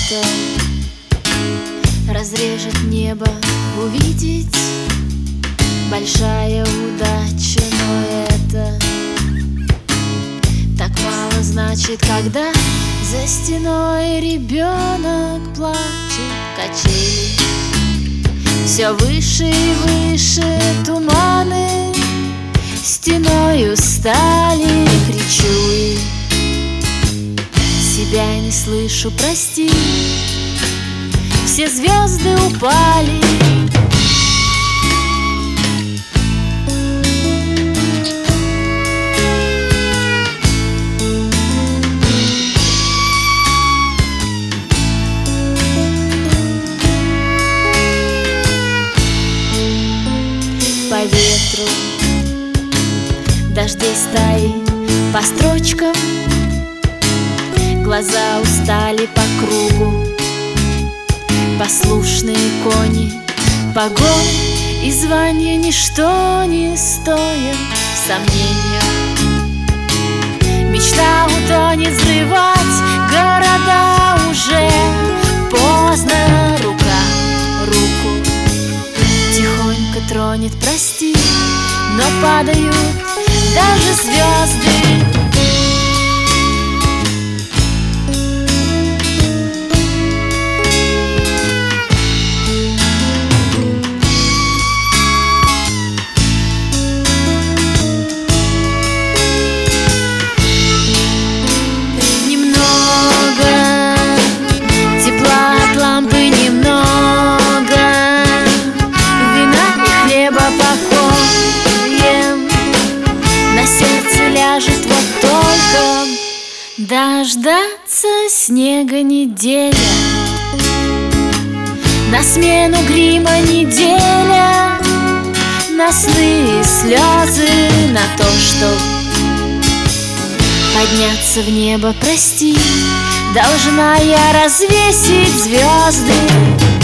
это разрежет небо, увидеть большая удача, но это так мало значит, когда за стеной ребенок плачет. Качели все выше и выше, туманы стеною стали. Кричу и себя не слышу, прости, все звезды упали. По ветру дождей стаи, по строчкам глаза устали по кругу. Послушные кони, погонь и звания ничто не стоят сомнения. Мечта утонет, взрывать города уже поздно. Рука руку тихонько тронет, прости, но падают даже звезды. Вот только дождаться снега неделя, на смену грима неделя, на сны и слезы, на то, что подняться в небо, прости, должна я развесить звезды.